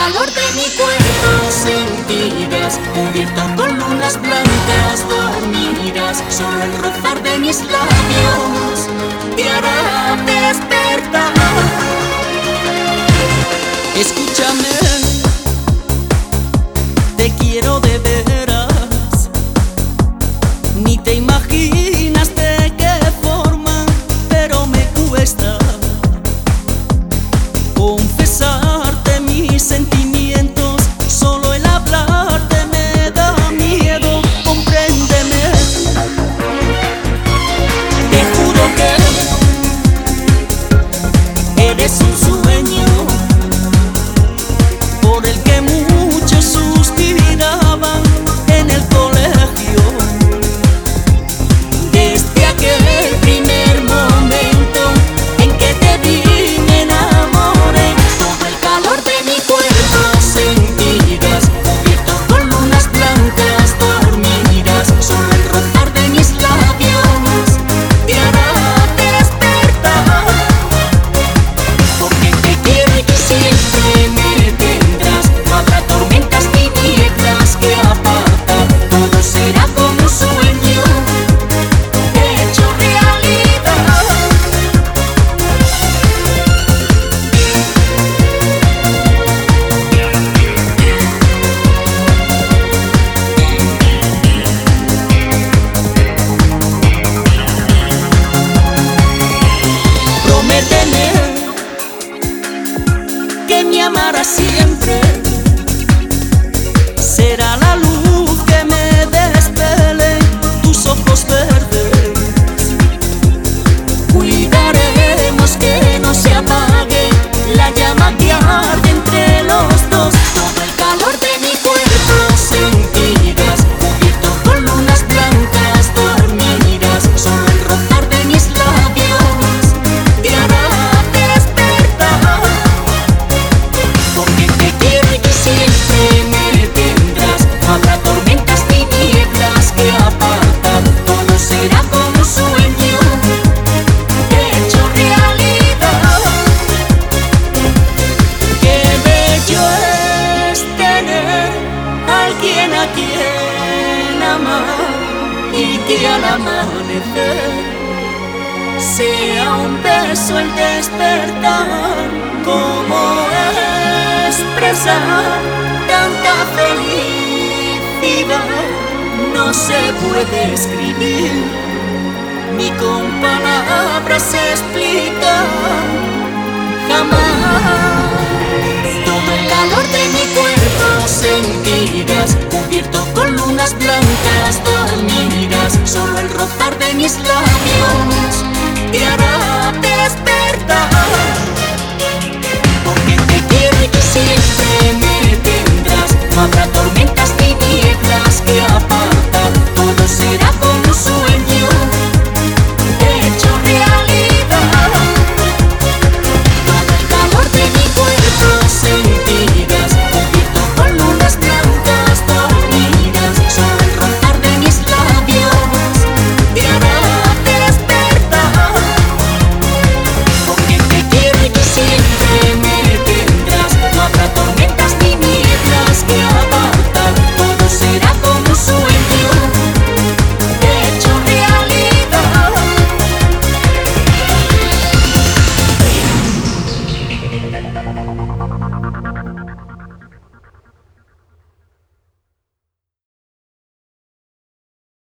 calor de mi cuerpo sentirás, cubierto con lunas blancas dormirás. Solo el rozar de mis labios te hará despertar. Escúchame, te quiero de veras, ni te imaginas de qué forma, pero me cuesta confesarte mis sentimientos. Solo el hablarte me da miedo, compréndeme. Te juro que eres un sueño por el que muchos suspiraban en el colegio. Desde aquel primer momento en que te vi me enamoré. Todo el calor de mi cuerpo sentirás, cubierto con lunas blancas dormirás. Solo el rozar de mis labios te hará despertar. Porque te quiero y tú siempre me tendrás. No habrá tormentas ni nieblas que apartar. Todo será como un sueño hecho realidad. Prométeme que me amarás siempre. Será la luz que me despele tus ojos verdes. Cuidaremos que no se apague la llama que arde entre los dos. Todo el calor de mi cuerpo sentirás, cubierto con lunas blancas dormirás. Solo el rozar de mis labios te hará despertar. Porque te quiero y tú siempre me tendrás. No habrá tormentas ni nieblas que apartar. Todo será como un sueño hecho realidad. Qué bello es tener alguien a quien amar, y que al amanecer sea un beso el despertar. Cómo expresar tanta felicidad no se puede escribir, ni con palabras explicar.